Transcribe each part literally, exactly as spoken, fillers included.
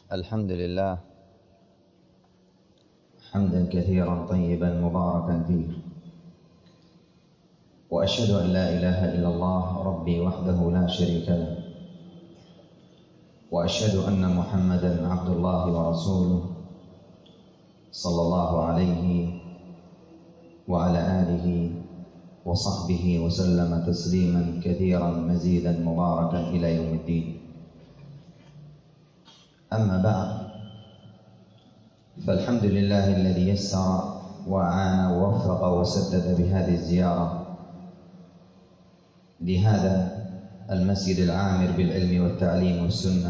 الحمد لله حمدا كثيرا طيبا مباركا فيه، وأشهد أن لا إله إلا الله ربي وحده لا شريك له، وأشهد أن محمدا عبد الله ورسوله صلى الله عليه وعلى آله وصحبه وسلم تسليما كثيرا مزيدا مباركا إلى يوم الدين. أما بعد، فالحمد لله الذي يسر وأعان ووفق وسدد بهذه الزيارة لهذا المسجد العامر بالعلم والتعليم والسنة،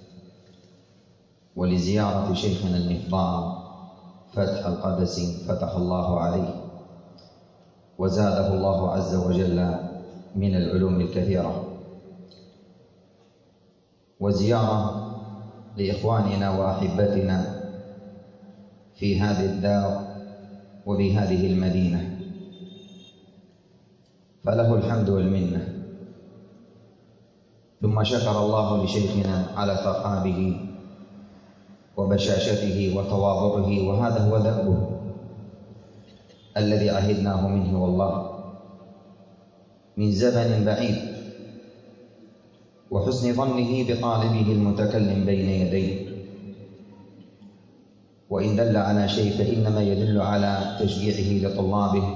ولزيارة شيخنا المفضال فتح القدسي فتح الله عليه وزاده الله عز وجل من العلوم الكثيرة، وزيارة لإخواننا وأحبتنا في هذه الدار وبهذه المدينة، فله الحمد والمنة. ثم شكر الله لشيخنا على ترحابه وبشاشته وتواضعه، وهذا هو دأبه الذي عهدناه منه والله من زمن بعيد، وحسن ظنه بطالبه المتكلم بين يديه. وإن دل على شيء فإنما يدل على تشجيعه لطلابه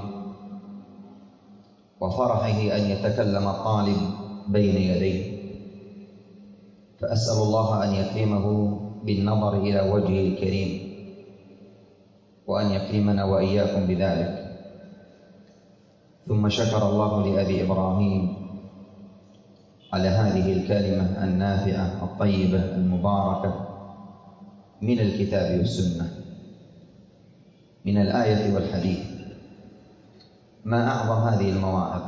وفرحه أن يتكلم الطالب بين يديه، فأسأل الله أن يكرمه بالنظر إلى وجهه الكريم، وأن يكرمنا وإياكم بذلك. ثم شكر الله لأبي إبراهيم على هذه الكلمة النافعة الطيبة المباركة من الكتاب والسنة، من الآية والحديث. ما أعظم هذه المواعظ،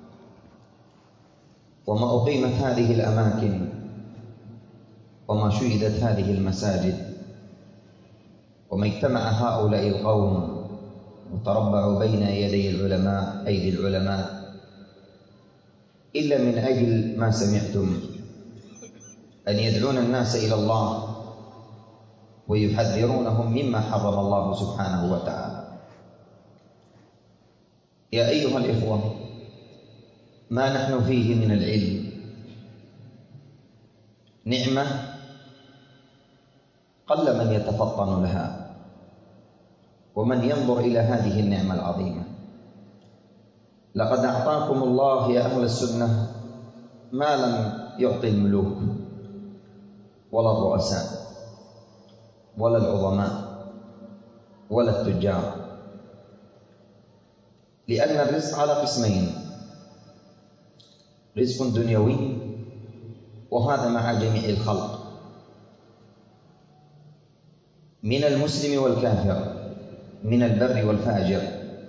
وما أقيمت هذه الأماكن، وما شيدت هذه المساجد، وما اجتمع هؤلاء القوم وتربعوا بين يدي العلماء أيدي العلماء إلا من أجل ما سمعتم، أن يدعون الناس إلى الله ويحذرونهم مما حرم الله سبحانه وتعالى. يا أيها الإخوة، ما نحن فيه من العلم نعمة قل من يتفطن لها ومن ينظر إلى هذه النعمة العظيمة. لقد أعطاكم الله يا أهل السنة ما لم يعطي الملوك ولا الرؤساء ولا العظماء ولا التجار، لأن الرزق على قسمين: رزق دنيوي، وهذا مع جميع الخلق من المسلم والكافر، من البر والفاجر.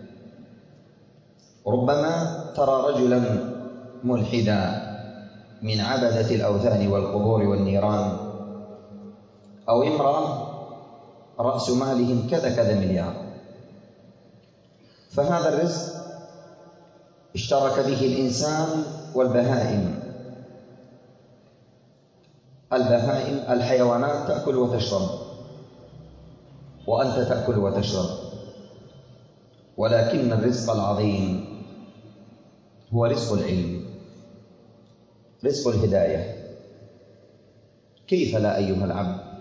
ربما ترى رجلا ملحدا من عبدة الأوثان والقبور والنيران، أو امرأة رأس مالهم كذا كذا مليار، فهذا الرزق اشترك به الإنسان والبهائم. البهائم الحيوانات تأكل وتشرب، وأنت تأكل وتشرب، ولكن الرزق العظيم هو رزق العلم، رزق الهداية. كيف لا أيها العبد،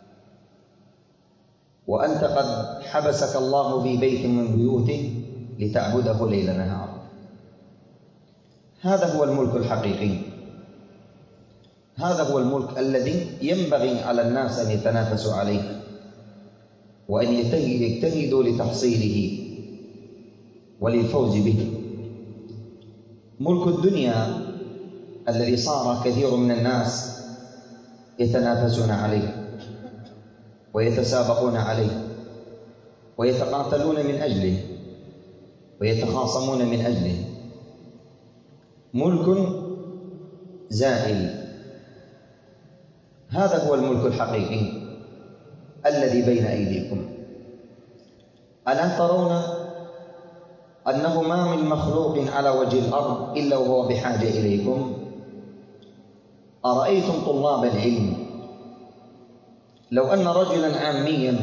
وأنت قد حبسك الله في بيت من بيوته لتعبده ليل نهار؟ هذا هو الملك الحقيقي، هذا هو الملك الذي ينبغي على الناس أن يتنافسوا عليه وأن يجتهدوا لتحصيله وللفوز به. ملك الدنيا الذي صار كثير من الناس يتنافسون عليه ويتسابقون عليه ويتقاتلون من أجله ويتخاصمون من أجله، ملك زائل. هذا هو الملك الحقيقي الذي بين أيديكم. ألا ترون أنه ما من مخلوق على وجه الأرض إلا وهو بحاجة إليكم؟ أرأيتم طلاب العلم لو أن رجلا عاميا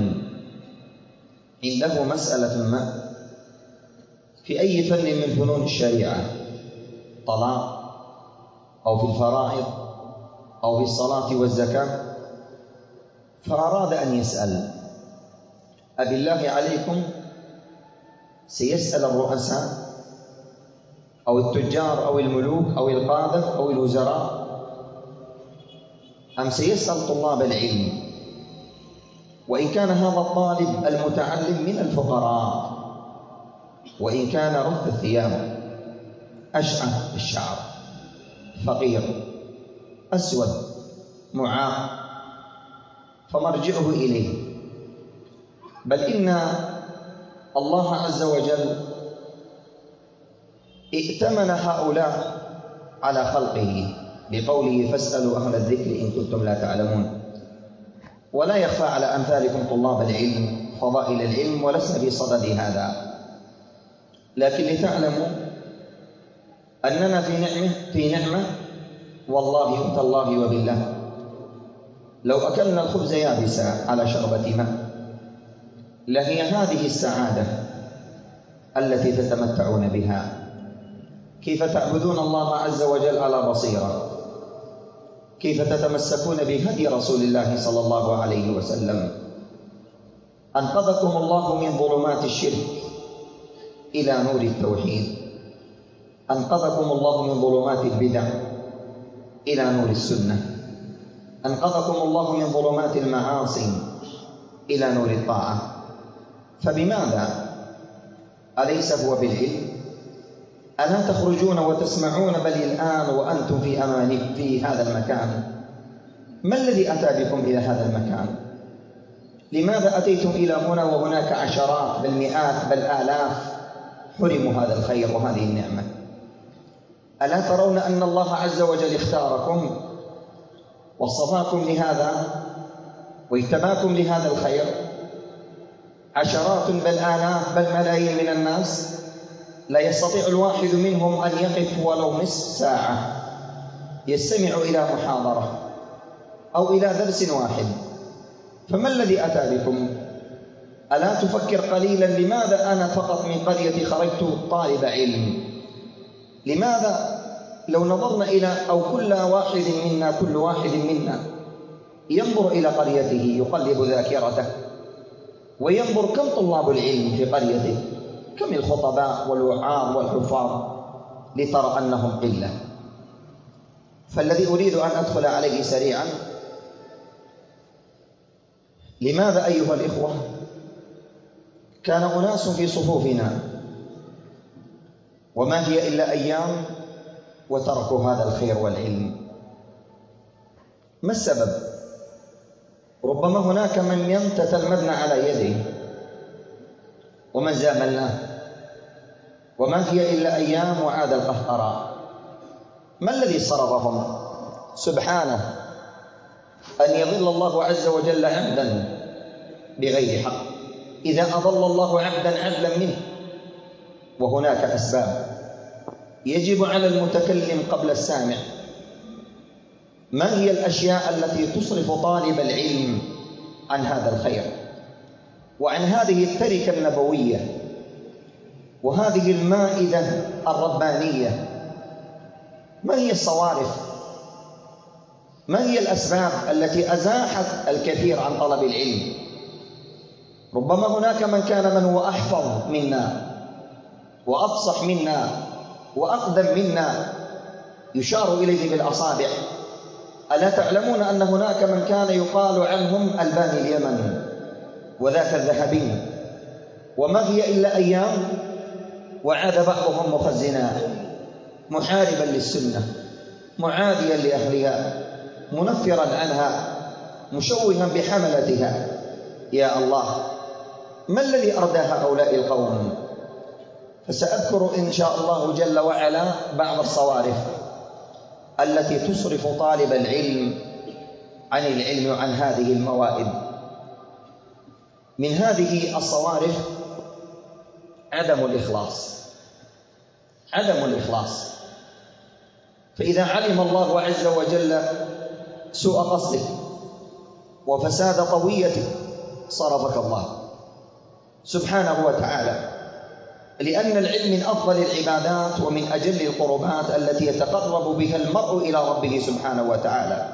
عنده مسألة ما في أي فن من فنون الشريعة، طلاق أو في الفرائض أو في الصلاة والزكاة، فأراد أن يسأل، أبالله عليكم سيسأل الرؤساء أو التجار أو الملوك أو القادة أو الوزراء، أم سيسأل طلاب العلم؟ وإن كان هذا الطالب المتعلم من الفقراء، وإن كان رث الثياب أشعث الشعر فقير أسود معاق، فمرجعه إليه. بل إن الله عز وجل ائتمن هؤلاء على خلقه بقوله فاسألوا أهل الذكر إن كنتم لا تعلمون. ولا يخفى على أمثالكم طلاب العلم فضائل العلم، ولسنا بصدد هذا، لكن لتعلموا أننا في نعمة في نعمة والله وتالله وبالله. لو أكلنا الخبز يابسا على شربة ماء لهي هذه السعادة التي تتمتعون بها. كيف تعبدون الله عز وجل على بصيرة، كيف تتمسكون بهدي رسول الله صلى الله عليه وسلم. أنقذكم الله من ظلمات الشرك إلى نور التوحيد، أنقذكم الله من ظلمات البدع إلى نور السنة، أنقذكم الله من ظلمات المعاصي إلى نور الطاعة. فبماذا؟ أليس هو بالعلم؟ ألا تخرجون وتسمعون بل الآن وأنتم في أمان في هذا المكان؟ ما الذي أتى بكم إلى هذا المكان؟ لماذا أتيتم إلى هنا وهناك عشرات بل مئات بل آلاف حرموا هذا الخير وهذه النعمة؟ ألا ترون أن الله عز وجل اختاركم واصطفاكم لهذا واجتباكم لهذا الخير؟ عشرات بل آلاف بل ملايين من الناس لا يستطيع الواحد منهم أن يقف ولو نصف ساعة يستمع إلى محاضرة أو إلى درس واحد. فما الذي أتى بكم؟ ألا تفكر قليلا لماذا أنا فقط من قريتي خرجت طالب علم؟ لماذا لو نظرنا إلى أو كل واحد منا كل واحد منا ينظر إلى قريته يقلب ذاكرته وينظر كم طلاب العلم في قريته، كم الخطباء والوعاظ والحفاظ، لترى أنهم قلة. فالذي أريد أن أدخل عليه سريعا، لماذا أيها الإخوة كان أناس في صفوفنا وما هي إلا أيام وتركوا هذا الخير والعلم؟ ما السبب؟ ربما هناك من يمتثل المبنى على يده ومن زاملناه، وما هي إلا أيام وعاد القهقراء. ما الذي صرفهم؟ سبحانه أن يضل الله عز وجل عبدا بغير حق. إذا أضل الله عبدا عدلا منه، وهناك أسباب يجب على المتكلم قبل السامع. ما هي الأشياء التي تصرف طالب العلم عن هذا الخير وعن هذه التركة النبوية وهذه المائدة الربانية؟ ما هي الصوارف؟ ما هي الأسباب التي أزاحت الكثير عن طلب العلم؟ ربما هناك من كان من هو أحفظ منا وأفصح منا وأقدم منا يشار إليه بالأصابع. ألا تعلمون أن هناك من كان يقال عنهم ألباني اليمن وذاك الذهبي، وما هي إلا أيام وعاد بعضهم مخزنا محاربا للسنة، معاديا لأهلها، منفرا عنها، مشوها بحملتها. يا الله، ما الذي أردى هؤلاء القوم؟ فسأذكر إن شاء الله جل وعلا بعض الصوارف التي تصرف طالب العلم عن العلم وعن هذه الموائد. من هذه الصوارف عدم الإخلاص، عدم الإخلاص. فإذا علم الله عز وجل سوء قصدك وفساد طويته صرفك الله سبحانه وتعالى، لأن العلم من أفضل العبادات ومن أجل القربات التي يتقرب بها المرء إلى ربه سبحانه وتعالى.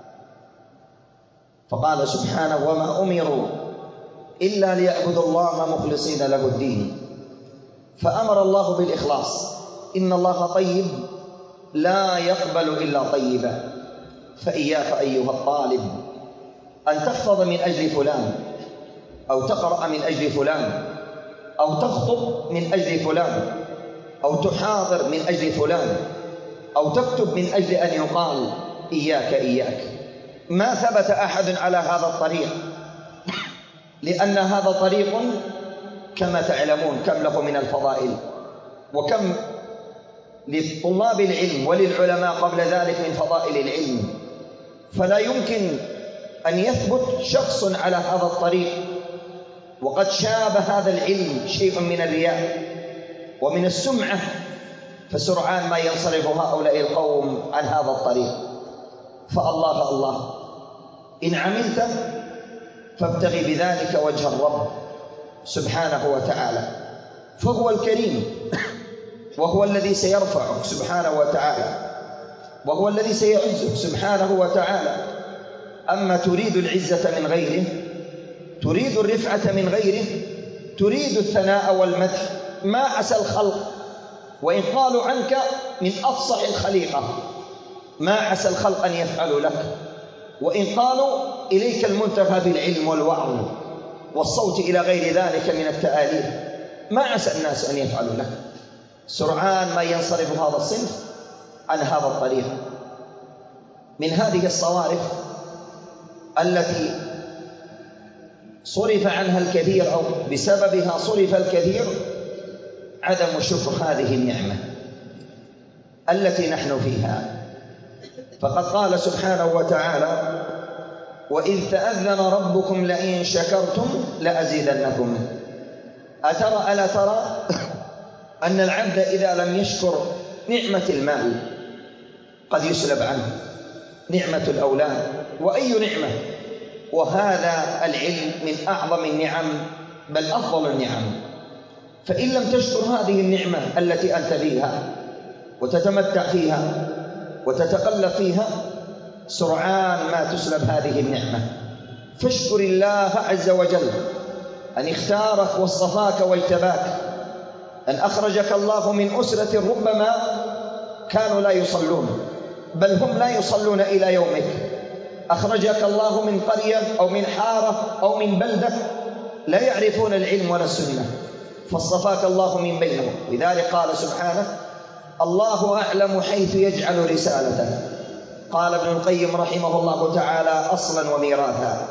فقال سبحانه: وما أمروا إلا ليعبدوا الله مخلصين له الدين. فأمر الله بالإخلاص، إن الله طيب لا يقبل إلا طيبا. فإياك أيها الطالب أن تحفظ من أجل فلان، أو تقرأ من أجل فلان، أو تخطب من أجل فلان، أو تحاضر من أجل فلان، أو تكتب من أجل أن يقال إياك إياك. ما ثبت أحد على هذا الطريق، لأن هذا طريق كما تعلمون كم له من الفضائل، وكم لطلاب العلم وللعلماء قبل ذلك من فضائل العلم. فلا يمكن أن يثبت شخص على هذا الطريق وقد شاب هذا العلم شيء من الرياء ومن السمعة، فسرعان ما ينصرف هؤلاء القوم عن هذا الطريق. فالله الله إن عملت فابتغي بذلك وجه الرب سبحانه وتعالى، فهو الكريم، وهو الذي سيرفعك سبحانه وتعالى، وهو الذي سيعزك سبحانه وتعالى. أما تريد العزة من غيره، تريد الرفعة من غيره، تريد الثناء والمدح، ما عسى الخلق وإن قالوا عنك من أفصح الخليقة، ما عسى الخلق أن يفعلوا لك، وإن قالوا إليك المنتهى بالعلم والوعظ والصوت إلى غير ذلك من التآليف، ما عسى الناس أن يفعلوا لك. سرعان ما ينصرف هذا الصنف عن هذا الطريق. من هذه الصوارف التي صرف عنها الكثير أو بسببها صرف الكثير عدم شكر هذه النعمة التي نحن فيها. فقد قال سبحانه وتعالى: وإذ تأذن ربكم لئن شكرتم لأزيدنكم. أترى ألا ترى أن العبد إذا لم يشكر نعمة المال قد يسلب عنه نعمة الأولاد، وأي نعمة، وهذا العلم من أعظم النعم بل أفضل النعم. فإن لم تشكر هذه النعمة التي أنت فيها وتتمتع فيها وتتقلب فيها، سرعان ما تسلب هذه النعمة. فاشكر الله عز وجل أن اختارك واصطفاك واجتباك، أن أخرجك الله من أسرة ربما كانوا لا يصلون، بل هم لا يصلون إلى يومك. أخرجك الله من قرية أو من حارة أو من بلدة لا يعرفون العلم ولا السنة، فاصطفاك الله من بينهم. لذلك قال سبحانه: الله أعلم حيث يجعل رسالته. قال ابن القيم رحمه الله تعالى: أصلا وميراثا.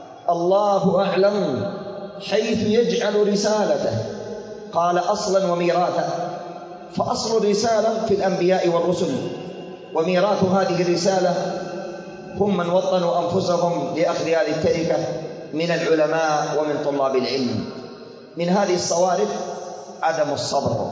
الله أعلم حيث يجعل رسالته، قال أصلا وميراثا. فأصل الرسالة في الأنبياء والرسل، وميراث هذه الرسالة هم من وطنوا أنفسهم لأخذ هذه التركة من العلماء ومن طلاب العلم. من هذه الصوارف عدم الصبر،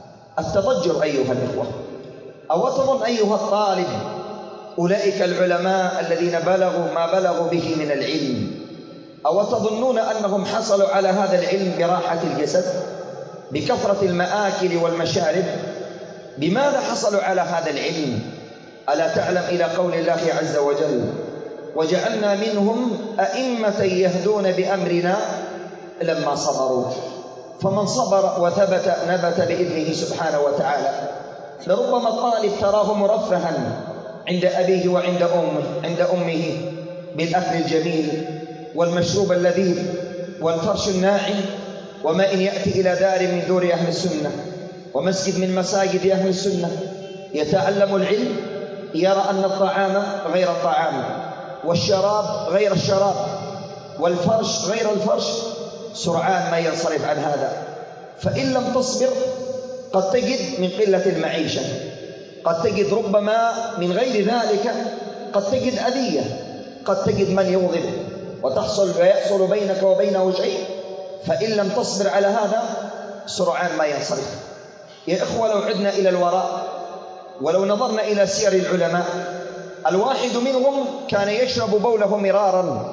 التضجر أيها الإخوة. أو تظن أيها الطالب أولئك العلماء الذين بلغوا ما بلغوا به من العلم، أو تظنون أنهم حصلوا على هذا العلم براحة الجسد، بكثرة المآكل والمشارب؟ بماذا حصلوا على هذا العلم؟ ألا تعلم إلى قول الله عز وجل: وجعلنا منهم أئمة يهدون بأمرنا لما صبروا. فمن صبر وثبت نبت بإذنه سبحانه وتعالى. لربما الطالب تراه مرفها عند أبيه وعند أمه عند أمه بالأكل الجميل والمشروب اللذيذ والفرش الناعم، وما إن يأتي إلى دار من دور أهل السنة ومسجد من مساجد أهل السنة يتعلم العلم، يرى أن الطعام غير الطعام، والشراب غير الشراب، والفرش غير الفرش، سرعان ما ينصرف عن هذا. فإن لم تصبر قد تجد من قلة المعيشة، قد تجد ربما من غير ذلك، قد تجد أذية، قد تجد من يوظف وتحصل ويحصل بينك وبينه شيء. فإن لم تصبر على هذا سرعان ما ينصرف. يا إخوة، لو عدنا إلى الوراء ولو نظرنا إلى سير العلماء، الواحد منهم كان يشرب بوله مرارا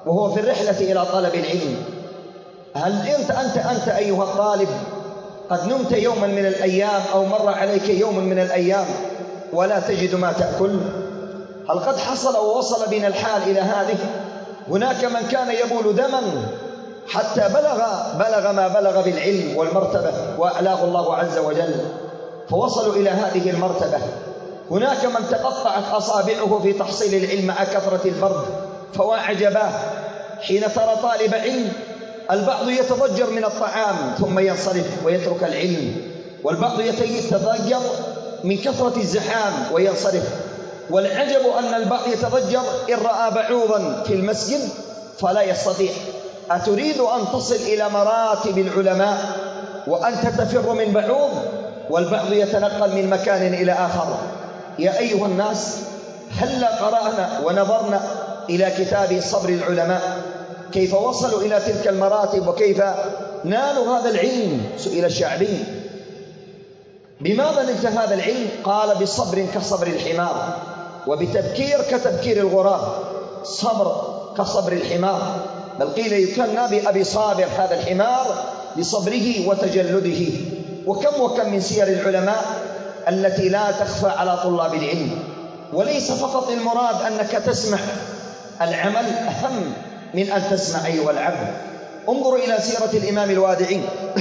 وهو في الرحلة إلى طلب العلم. هل أنت أنت أنت أيها الطالب قد نمت يوما من الأيام أو مر عليك يوم من الأيام ولا تجد ما تأكل؟ هل قد حصل ووصل بنا الحال إلى هذه؟ هناك من كان يبول دما حتى بلغ بلغ ما بلغ بالعلم والمرتبة وأعلاه الله عز وجل، فوصلوا إلى هذه المرتبة. هناك من تقطعت أصابعه في تحصيل العلم مع كثرة البرد، فوا عجباه حين ترى طالب علم البعض يتضجر من الطعام ثم ينصرف ويترك العلم، والبعض يتضجر من كثرة الزحام وينصرف. والعجب أن البعض يتضجر إن رأى بعوضا في المسجد فلا يستطيع. أتريد أن تصل إلى مراتب العلماء وأنت تفر من بعوض؟ والبعض يتنقل من مكان إلى آخر. يا أيها الناس، هل قرأنا ونظرنا إلى كتاب صبر العلماء كيف وصلوا إلى تلك المراتب وكيف نالوا هذا العلم؟ سئل الشعبي بماذا نلت هذا العلم؟ قال بصبر كصبر الحمار، وبتبكير كتبكير الغراب. صبر كصبر الحمار، بل قيل يكنى بأبي صابر هذا الحمار لصبره وتجلده. وكم وكم من سير العلماء التي لا تخفى على طلاب العلم. وليس فقط المراد أنك تسمع، العمل أهم من أن تسمع أيها العبد. انظروا إلى سيرة الإمام الوادعي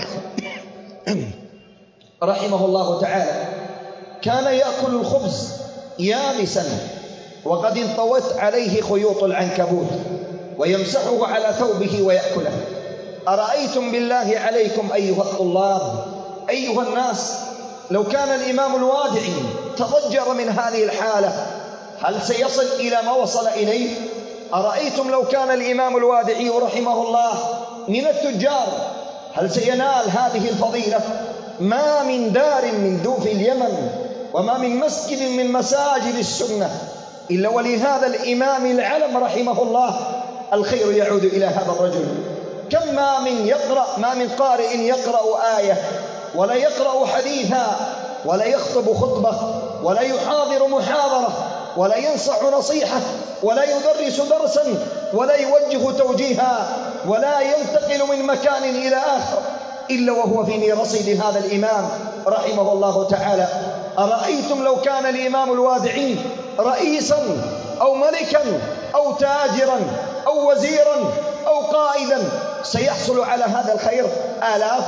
رحمه الله تعالى، كان يأكل الخبز يابسا وقد انطوت عليه خيوط العنكبوت ويمسحه على ثوبه ويأكله. أرأيتم بالله عليكم أيها الطلاب أيها الناس، لو كان الإمام الوادعي تضجر من هذه الحالة هل سيصل إلى ما وصل إليه؟ أرأيتم لو كان الإمام الوادعي رحمه الله من التجار هل سينال هذه الفضيلة؟ ما من دار من دوف اليمن وما من مسجد من مساجد السنة إلا ولهذا الإمام العلم رحمه الله الخير يعود إلى هذا الرجل. كم ما من يقرأ ما من قارئ يقرأ آية ولا يقرأ حديثا ولا يخطب خطبة ولا يحاضر محاضرة ولا ينصح نصيحة ولا يدرس درسا ولا يوجه توجيها ولا ينتقل من مكان إلى آخر إلا وهو في رصيد هذا الإمام رحمه الله تعالى. أرأيتم لو كان الإمام الوادعي رئيسا أو ملكا أو تاجرا أو وزيرا أو قائدا سيحصل على هذا الخير؟ آلاف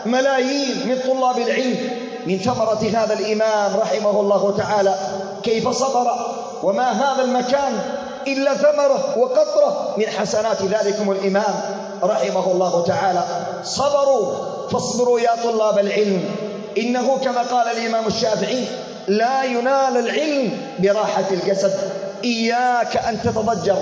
ملايين من طلاب العلم من ثمرة هذا الإمام رحمه الله تعالى. كيف صبر وما هذا المكان إلا ثمرة وقطرة من حسنات ذلكم الإمام رحمه الله تعالى. صبروا فاصبروا يا طلاب العلم، إنه كما قال الإمام الشافعي لا ينال العلم براحة الجسد. إياك أن تتضجر،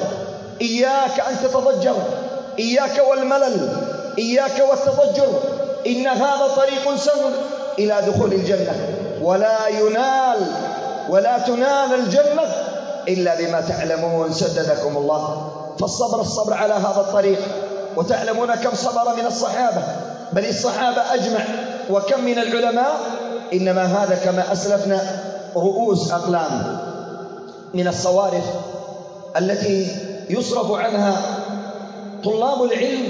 إياك أن تتضجر، إياك والملل، إياك والتضجر، إن هذا طريق سهل إلى دخول الجنة، ولا ينال ولا تنال الجنة إلا بما تعلمون سددكم الله. فالصبر الصبر على هذا الطريق. وتعلمون كم صبر من الصحابة، بل الصحابة أجمع، وكم من العلماء. إنما هذا كما أسلفنا رؤوس أقلام من الصوارف التي يصرف عنها طلاب العلم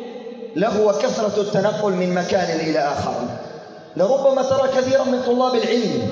له كثرة التنقل من مكان إلى آخر. لربما ترى كثيرا من طلاب العلم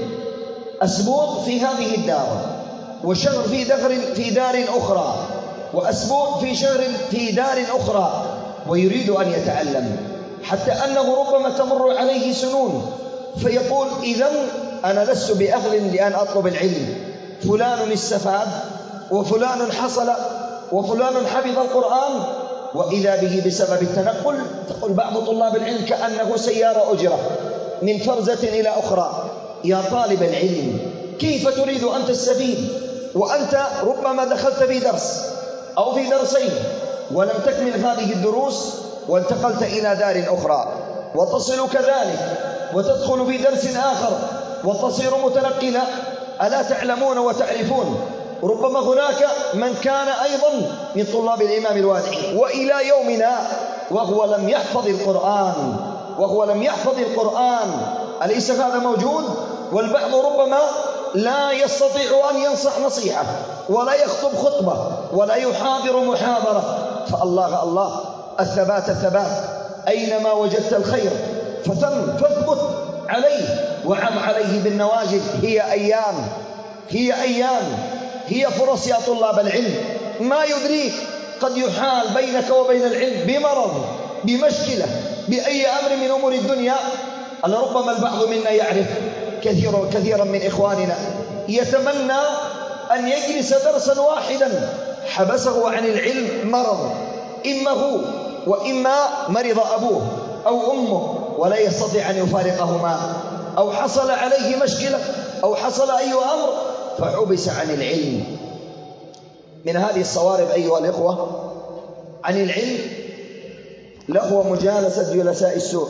أسبوع في هذه الدار وشهر في دار في دار أخرى وأسبوع في شهر في دار أخرى ويريد أن يتعلم، حتى أنه ربما تمر عليه سنون فيقول إذن أنا لست بأهل لأن أطلب العلم. فلان استفاد وفلان حصل وفلان حفظ القرآن، وإذا به بسبب التنقل. تقول بعض طلاب العلم كأنه سيارة أجرة من فرزة إلى أخرى. يا طالب العلم، كيف تريد أن تستفيد وأنت ربما دخلت في درس أو في درسين ولم تكمل هذه الدروس وانتقلت إلى دار أخرى، وتصل كذلك وتدخل في درس آخر وتصير متنقلا؟ ألا تعلمون وتعرفون ربما هناك من كان أيضا من طلاب الإمام الوادعي وإلى يومنا وهو لم يحفظ القرآن وهو لم يحفظ القرآن أليس هذا موجود؟ والبعض ربما لا يستطيع أن ينصح نصيحة ولا يخطب خطبة ولا يحاضر محاضرة، فالله الله، الثبات الثبات، أينما وجدت الخير فتم فاثبت عليه وعم عليه بالنواجذ. هي أيام هي أيام هي فرص يا طلاب العلم، ما يدريك قد يحال بينك وبين العلم بمرض، بمشكلة، بأي أمر من أمور الدنيا. لربما البعض منا يعرف كثيرا كثيرا من إخواننا يتمنى أن يجلس درسا واحدا حبسه عن العلم مرض، إما هو وإما مرض أبوه أو أمه ولا يستطيع أن يفارقهما، أو حصل عليه مشكلة أو حصل أي أمر فحبس عن العلم. من هذه الصوارف أيها الإخوة عن العلم لهو مجالسة جلساء السوء،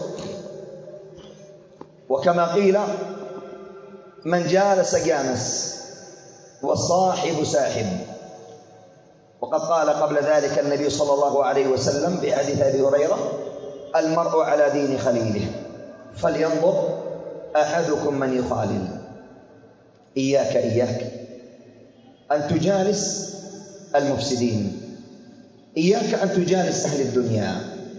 وكما قيل من جالس جانس والصاحب ساحب. وقد قال قبل ذلك النبي صلى الله عليه وسلم في حديث أبي هريرة: المرء على دين خليله فلينظر أحدكم من يخالل. إياك إياك أن تجالس المفسدين، إياك أن تجالس أهل الدنيا،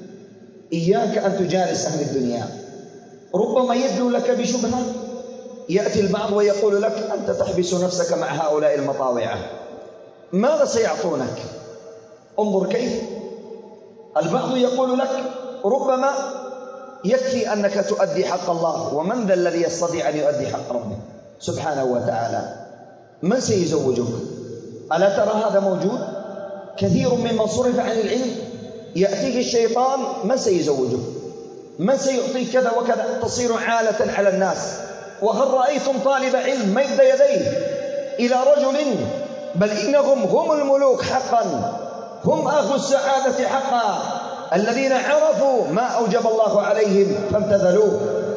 إياك أن تجالس أهل الدنيا. ربما يدلو لك بشبهة، يأتي البعض ويقول لك أنت تحبس نفسك مع هؤلاء المطاوعة، ماذا سيعطونك؟ انظر كيف البعض يقول لك ربما يكفي أنك تؤدي حق الله، ومن ذا الذي يستطيع أن يؤدي حق ربه سبحانه وتعالى؟ من سيزوجك؟ ألا ترى هذا موجود؟ كثير ممن صرف عن العلم يأتيه الشيطان: من سيزوجك؟ من سيعطيك كذا وكذا؟ تصير عالة على الناس. وهل رأيتم طالب علم مد يديه إلى رجل؟ بل إنهم هم الملوك حقا، هم أهل السعادة حقا، الذين عرفوا ما أوجب الله عليهم فامتثلوه،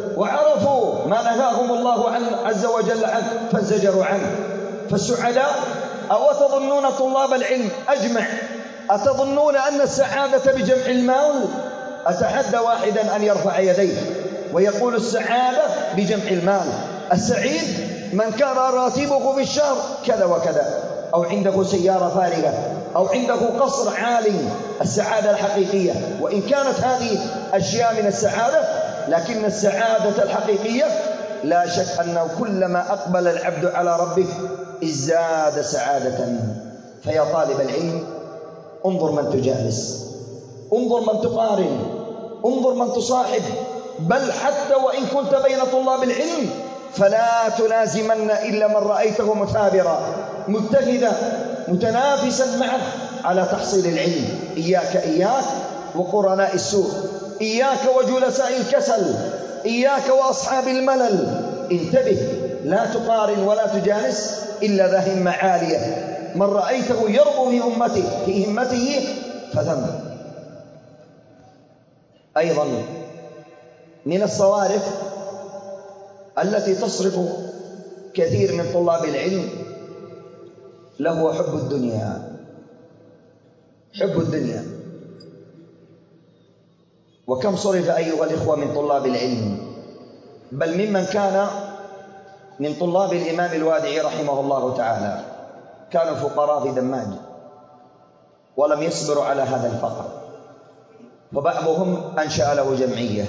وعرفوا ما نهاهم الله عنه عز وجل عنه فانزجروا عنه. فالسعداء، أو تظنون طلاب العلم أجمع أتظنون أن السعادة بجمع المال؟ أتحدى واحدا أن يرفع يديه ويقول السعادة بجمع المال. السعيد من كان راتبه في الشهر كذا وكذا، أو عنده سيارة فارغة، أو عنده قصر عالي. السعادة الحقيقية، وإن كانت هذه أشياء من السعادة، لكن السعادة الحقيقية لا شك أنه كلما أقبل العبد على ربه ازداد سعادة. فيا طالب العلم انظر من تجالس، انظر من تقارن، انظر من تصاحب. بل حتى وإن كنت بين طلاب العلم فلا تلازمن إلا من رأيته مثابرا مجتهدا متنافسا معه على تحصيل العلم. إياك إياك وقرناء السوء، إياك وجلساء الكسل، إياك وأصحاب الملل. انتبه، لا تقارن ولا تجالس إلا ذا همة عالية، من رأيته يربو في همته في همته فثم. أيضا من الصوارف التي تصرف كثير من طلاب العلم له حب الدنيا، حب الدنيا. وكم صرف أيها الإخوة من طلاب العلم، بل ممن كان من طلاب الإمام الوادعي رحمه الله تعالى كانوا فقراء في دماج ولم يصبروا على هذا الفقر، وبعضهم أنشأ له جمعية،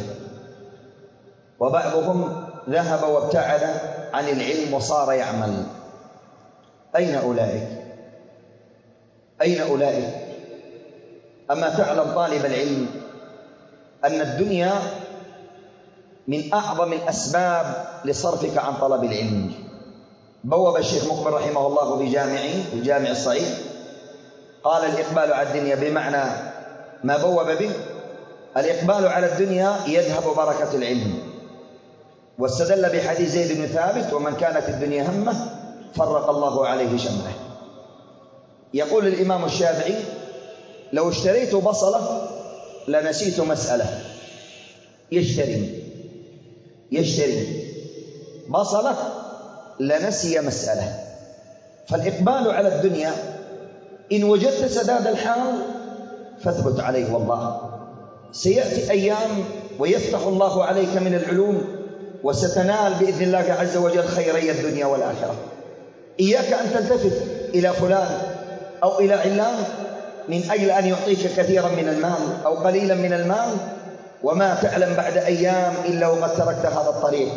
وبعضهم ذهب وابتعد عن العلم وصار يعمل. أين أولئك؟ أين أولئك؟ أما تعلم طالب العلم أن الدنيا من أعظم الأسباب لصرفك عن طلب العلم. بوب الشيخ مقبل رحمه الله في جامعه في جامع الصعيد قال: الإقبال على الدنيا، بمعنى ما بوب به الإقبال على الدنيا يذهب بركة العلم. واستدل بحديث زيد بن ثابت: ومن كانت الدنيا همه فرق الله عليه شمله. يقول الإمام الشافعي: لو اشتريت بصلة لنسيت مسألة. يشتري يشتري بصلة لنسي مسألة. فالإقبال على الدنيا إن وجدت سداد الحال فاثبت عليه، والله سيأتي أيام ويفتح الله عليك من العلوم وستنال بإذن الله عز وجل خيري الدنيا والآخرة. إياك أن تلتفت إلى فلان أو إلى علان من أجل أن يعطيك كثيرا من المال أو قليلا من المال، وما تعلم بعد أيام إلا وقد تركت هذا الطريق.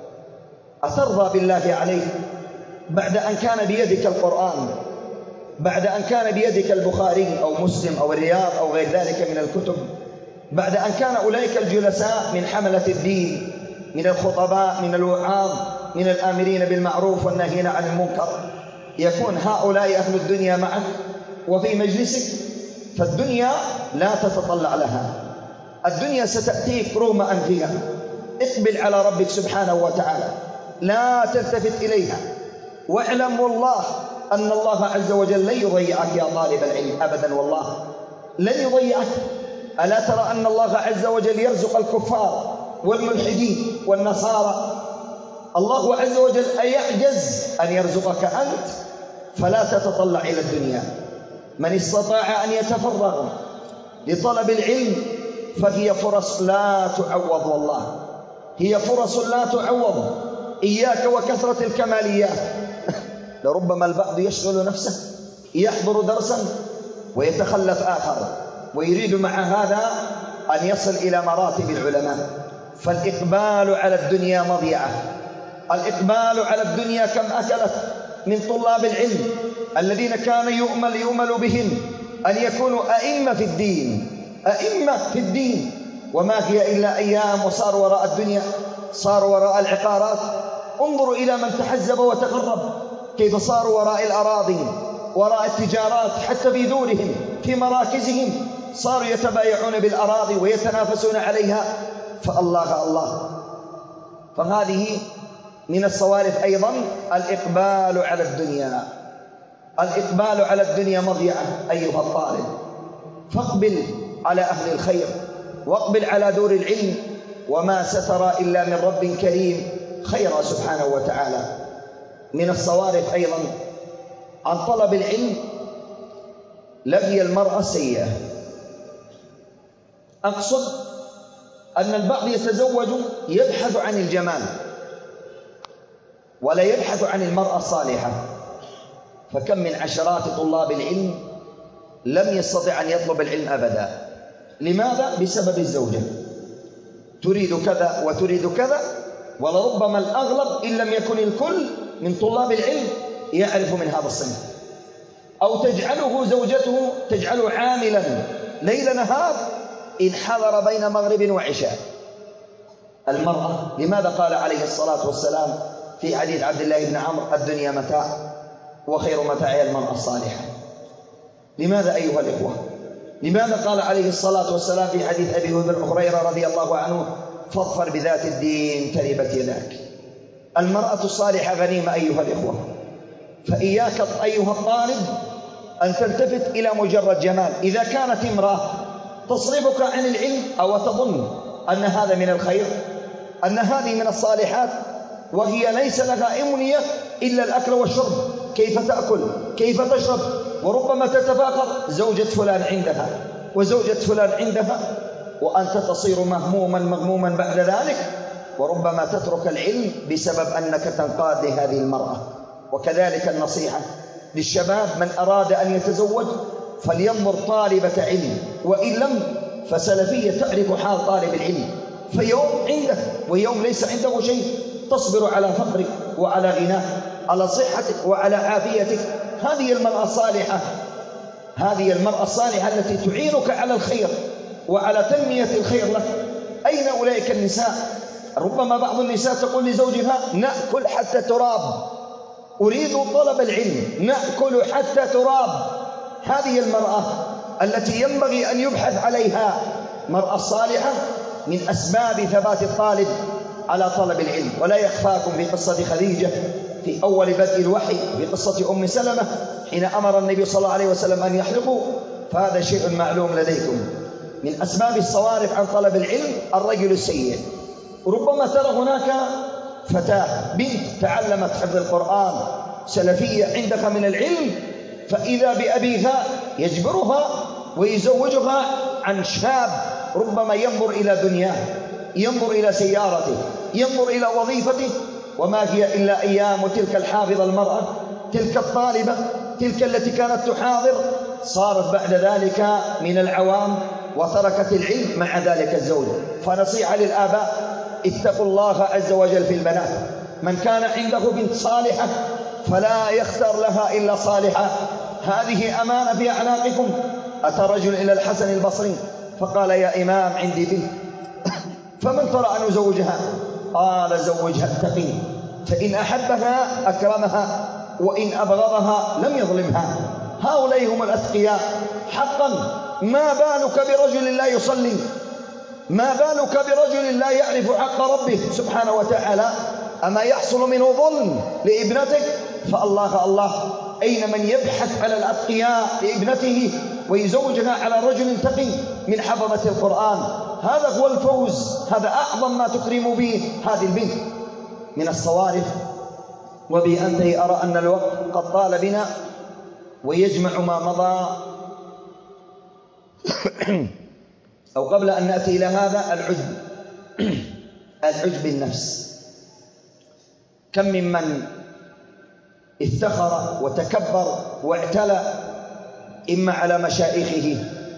أترضى بالله عليك بعد أن كان بيدك القرآن، بعد أن كان بيدك البخاري أو مسلم أو الرياض أو غير ذلك من الكتب، بعد أن كان أولئك الجلساء من حملة الدين، من الخطباء، من الوعاظ، من الآمرين بالمعروف والناهين عن المنكر، يكون هؤلاء أهل الدنيا معك وفي مجلسك؟ فالدنيا لا تتطلع لها، الدنيا ستأتيك رغم أنفها. اقبل على ربك سبحانه وتعالى، لا تلتفت إليها، واعلم والله أن الله عز وجل لن يضيعك يا طالب العلم أبدا، والله لن يضيعك. ألا ترى أن الله عز وجل يرزق الكفار والملحدين والنصارى؟ الله عز وجل أيعجز أن يرزقك أنت؟ فلا تتطلع إلى الدنيا. من استطاع أن يتفرغ لطلب العلم فهي فرص لا تعوض، والله هي فرص لا تعوض. إياك وكثرة الكماليات. لربما البعض يشغل نفسه، يحضر درسا ويتخلف آخر، ويريد مع هذا أن يصل إلى مراتب العلماء. فالإقبال على الدنيا مضيعة. الإقبال على الدنيا كم أكلت من طلاب العلم الذين كان يؤمل يؤمل بهم أن يكونوا أئمة في الدين، أئمة في الدين، وما هي إلا أيام وصاروا وراء الدنيا، صاروا وراء العقارات. انظروا إلى من تحزب وتغرب، كيف صاروا وراء الأراضي، وراء التجارات، حتى في دورهم في مراكزهم صاروا يتبايعون بالأراضي ويتنافسون عليها. فالله الله. فهذه من الصوارف أيضا الإقبال على الدنيا. الإقبال على الدنيا مضيعة أيها الطالب. فاقبل على أهل الخير، واقبل على دور العلم، وما سترى إلا من رب كريم خيرا سبحانه وتعالى. من الصوارف أيضا عن طلب العلم لقي المرأة السيئة. أقصد أن البعض يتزوج يبحث عن الجمال ولا يبحث عن المرأة الصالحة. فكم من عشرات طلاب العلم لم يستطع أن يطلب العلم أبدا. لماذا؟ بسبب الزوجة. تريد كذا وتريد كذا، ولربما الأغلب إن لم يكن الكل من طلاب العلم يعرف من هذا الصنف. أو تجعله زوجته تجعله عاملا ليل نهار إن حضر بين مغرب وعشاء. المرأة لماذا قال عليه الصلاة والسلام في حديث عبد الله بن عمرو: الدنيا متاع وخير متاعها المرأة الصالحة؟ لماذا أيها الإخوة؟ لماذا قال عليه الصلاة والسلام في حديث أبي هريرة رضي الله عنه: فاظفر بذات الدين تربت يداك؟ المرأة الصالحة غنيمة أيها الإخوة. فإياك أيها الطالب أن تلتفت إلى مجرد جمال. إذا كانت امرأة تصرفك عن العلم أو تظن أن هذا من الخير، أن هذه من الصالحات، وهي ليس لها أمنية إلا الأكل والشرب، كيف تأكل كيف تشرب، وربما تتفاخر زوجة فلان عندها وزوجة فلان عندها، وأنت تصير مهموما مغموما بعد ذلك، وربما تترك العلم بسبب أنك تنقاد لهذه المرأة. وكذلك النصيحة للشباب: من أراد أن يتزوج فلينظر طالبة علم، وإن لم فسلفية تعرف حال طالب العلم، فيوم عنده ويوم ليس عنده شيء، تصبر على فقرك وعلى غناك، على صحتك وعلى عافيتك. هذه المرأة الصالحة، هذه المرأة الصالحة التي تعينك على الخير وعلى تنمية الخير لك. أين أولئك النساء؟ ربما بعض النساء تقول لزوجها: نأكل حتى تراب، أريد طلب العلم، نأكل حتى تراب. هذه المرأة التي ينبغي أن يبحث عليها. مرأة صالحة من أسباب ثبات الطالب على طلب العلم. ولا يخفاكم في قصة خديجة في أول بدء الوحي، في قصة أم سلمة حين أمر النبي صلى الله عليه وسلم أن يحلقوا، فهذا شيء معلوم لديكم. من أسباب الصوارف عن طلب العلم الرجل السيء. ربما ترى هناك فتاة بنت تعلمت حفظ القرآن سلفية عندك من العلم، فإذا بأبيها يجبرها ويزوجها عن شاب ربما ينظر إلى دنياه، ينظر إلى سيارته، ينظر إلى وظيفته، وما هي إلا أيام. وتلك الحافظة المرأة، تلك الطالبة، تلك التي كانت تحاضر صارت بعد ذلك من العوام وتركت العلم مع ذلك الزوج. فنصيحة للآباء: اتقوا الله عز وجل في البنات. من كان عنده بنت صالحة فلا يختار لها إلا صالحة، هذه أمانة في أعناقكم. أتى رجل إلى الحسن البصري فقال: يا إمام عندي بنت، فمن ترى أن أزوجها؟ قال: زوجها التقي، فإن أحبها أكرمها، وإن أبغضها لم يظلمها. هؤلاء هم الأتقياء حقا. ما بالك برجل لا يصلي؟ ما بالك برجل لا يعرف حق ربه سبحانه وتعالى؟ أما يحصل منه ظلم لابنتك؟ فالله الله، أين من يبحث على الأتقياء لابنته ويزوجها على رجل تقي من حفظة القرآن؟ هذا هو الفوز، هذا أعظم ما تكرم به هذه البنت. من الصوارف وبي أنتهي، أرى أن الوقت قد طال بنا ويجمع ما مضى أو قبل أن نأتي إلى هذا العجب العجب بالنفس. كم ممن افتخر وتكبر واعتلى إما على مشايخه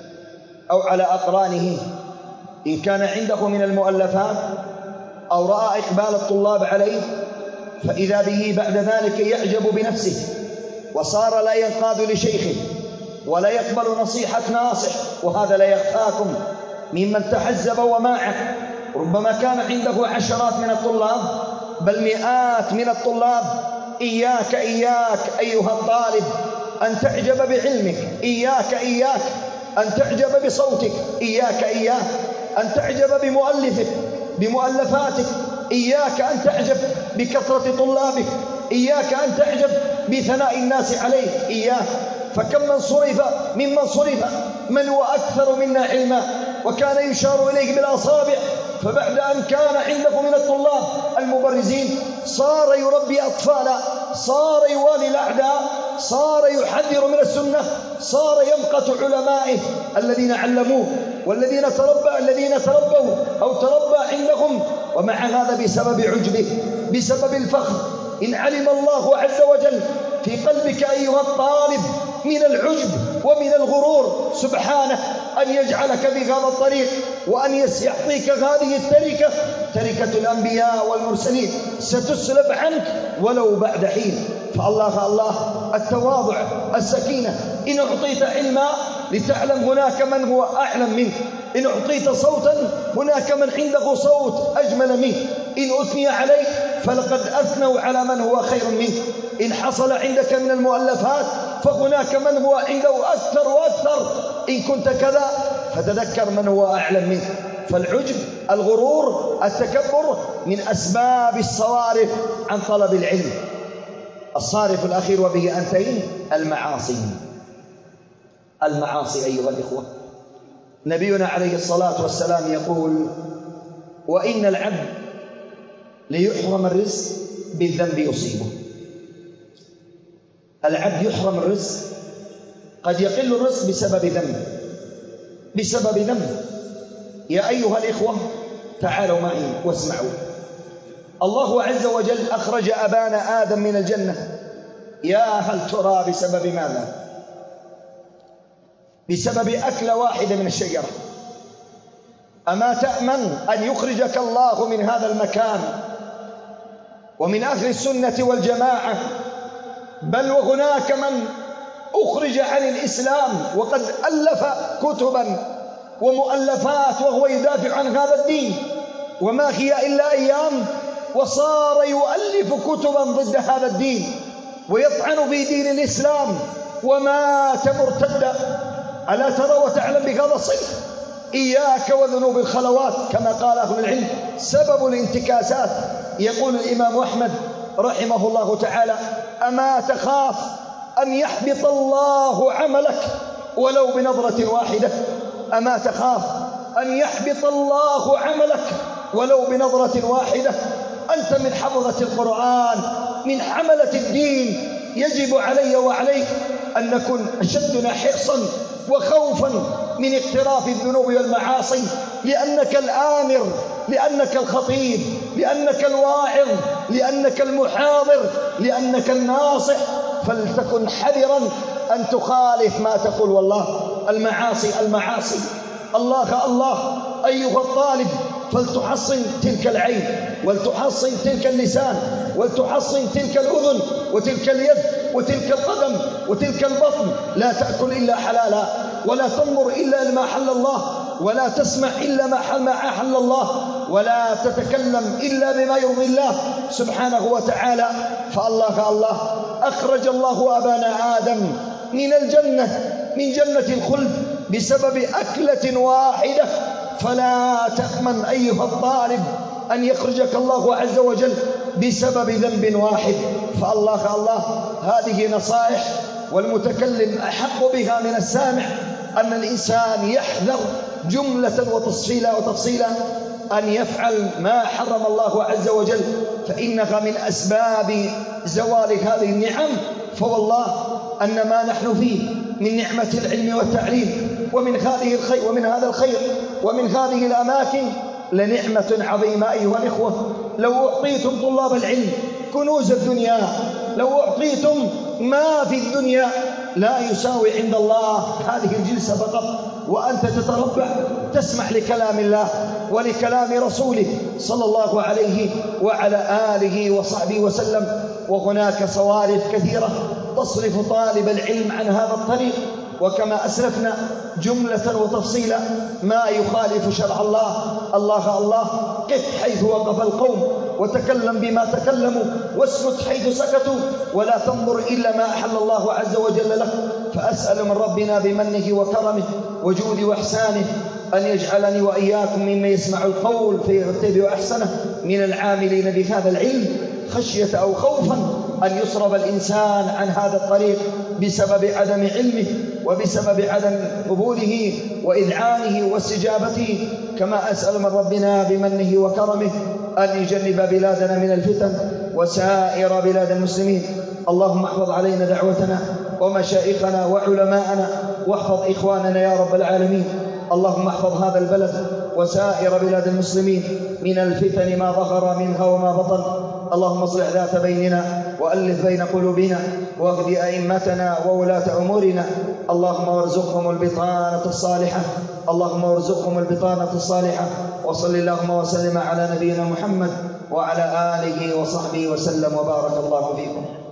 أو على أقرانه إن كان عنده من المؤلفات، أو رأى إقبال الطلاب عليه فإذا به بعد ذلك يعجب بنفسه، وصار لا ينقاد لشيخه ولا يقبل نصيحة ناصح. وهذا لا يخفاكم ممن تحزب وماعه. ربما كان عنده عشرات من الطلاب بل مئات من الطلاب. إياك إياك أيها الطالب أن تعجب بعلمك، إياك إياك أن تعجب بصوتك، إياك إياك أن تعجب بمؤلفك بمؤلفاتك، إياك أن تعجب بكثرة طلابك، إياك أن تعجب بثناء الناس عليك، إياك. فكم من صرف ممن صرف من هو أكثر منا علما وكان يشار إليه بالأصابع، فبعد أن كان عنده من الطلاب المبرزين صار يربي أطفالا، صار يوالي الأعداء، صار يحذر من السنة، صار يمقت علمائه الذين علموه والذين تربى الذين تربوا أو تربى عندهم. ومع هذا بسبب عجبه، بسبب الفخر، إن علم الله عز وجل في قلبك أيها الطالب من العجب ومن الغرور سبحانه أن يجعلك في هذا الطريق، وأن يعطيك هذه التركة، تركة الأنبياء والمرسلين، ستسلب عنك ولو بعد حين. فالله الله التواضع، السكينة. إن أعطيت علما لتعلم هناك من هو أعلم منك، إن أعطيت صوتا هناك من عنده صوت أجمل منك، إن أثني عليك فلقد أثنوا على من هو خير منك، إن حصل عندك من المؤلفات فهناك من هو عنده أكثر وأكثر، إن كنت كذا فتذكر من هو أعلم منك. فالعجب، الغرور، التكبر من أسباب الصوارف عن طلب العلم. الصارف الأخير وبه أنتهي: المعاصي. المعاصي أيها الإخوة، نبينا عليه الصلاة والسلام يقول: وإن العبد ليحرم الرزق بالذنب يصيبه. العبد يحرم الرزق، قد يقل الرزق بسبب ذنب، بسبب ذنب. يا أيها الإخوة تعالوا معي واسمعوا. الله عز وجل أخرج أبانا آدم من الجنة، يا هل ترى بسبب ماذا؟ بسبب أكلة واحدة من الشجرة. أما تأمن أن يخرجك الله من هذا المكان ومن أهل السنة والجماعة؟ بل وهناك من أخرج عن الإسلام وقد ألف كتبا ومؤلفات وهو يدافع عن هذا الدين، وما هي إلا أيام وصار يؤلف كتبا ضد هذا الدين ويطعن في دين الإسلام ومات مرتدا. ألا ترى وتعلم بهذا الصدق؟ إياك وذنوب الخلوات كما قال أهل العلم سبب الانتكاسات. يقول الإمام أحمد رحمه الله تعالى: أما تخاف أن يحبط الله عملك ولو بنظرة واحدة؟ أما تخاف أن يحبط الله عملك ولو بنظرة واحدة؟ أنت من حفظة القرآن، من حملة الدين، يجب علي وعليك أن نكون أشدنا حرصا وخوفا من اقتراف الذنوب والمعاصي، لأنك الآمر، لأنك الخطيب، لأنك الواعظ، لأنك المحاضر، لأنك الناصح. فلتكن حذرا أن تخالف ما تقول. والله المعاصي المعاصي الله الله أيها الطالب، فلتحصن تلك العين، ولتحصن تلك اللسان، ولتحصن تلك الأذن، وتلك اليد، وتلك القدم، وتلك البطن. لا تأكل إلا حلالا، ولا تنظر إلا لما حل الله، ولا تسمع إلا ما حل الله، ولا تتكلم إلا بما يرضي الله سبحانه وتعالى. فالله الله أخرج الله أبانا آدم من الجنة، من جنة الخلد بسبب أكلة واحدة. فلا تأمن أيها الطالب أن يخرجك الله عز وجل بسبب ذنب واحد. فالله الله هذه نصائح، والمتكلم أحق بها من السامع، أن الإنسان يحذر جملة وتفصيلا وتفصيلا أن يفعل ما حرم الله عز وجل، فإنها من أسباب زوال هذه النعم. فوالله أن ما نحن فيه من نعمة العلم والتعليم، ومن هذه الخير ومن هذا الخير ومن هذه الأماكن لنعمة عظيمة أيها الإخوة. لو أعطيتم طلاب العلم كنوز الدنيا، لو أعطيتم ما في الدنيا، لا يساوي عند الله هذه الجلسة فقط، وأنت تتربع تسمع لكلام الله ولكلام رسوله صلى الله عليه وعلى آله وصحبه وسلم. وهناك صوارف كثيرة تصرف طالب العلم عن هذا الطريق، وكما أسلفنا جملة وتفصيلا ما يخالف شرع الله. الله الله قف حيث وقف القوم، وتكلم بما تكلموا، واسكت حيث سكتوا، ولا تنظر إلا ما أحل الله عز وجل لك. فأسأل من ربنا بمنه وكرمه وجوده وإحسانه أن يجعلني وإياكم ممن يسمع القول فيتبع أحسنه، من العاملين بهذا العلم، خشية أو خوفا أن يصرف الإنسان عن هذا الطريق بسبب عدم علمه، وبسبب عدم قبوله وإذعانه واستجابته. كما أسأل من ربنا بمنه وكرمه أن يجنب بلادنا من الفتن وسائر بلاد المسلمين. اللهم احفظ علينا دعوتنا ومشائخنا وعلماءنا، واحفظ إخواننا يا رب العالمين. اللهم احفظ هذا البلد وسائر بلاد المسلمين من الفتن ما ظهر منها وما بطن. اللهم اصلح ذات بيننا، وألف بين قلوبنا، واهد أئمتنا وولاة أمورنا. اللهم وارزقهم البطانة الصالحة، اللهم وارزقهم البطانة الصالحة. وصل اللهم وسلم على نبينا محمد وعلى آله وصحبه وسلم، وبارك الله فيكم.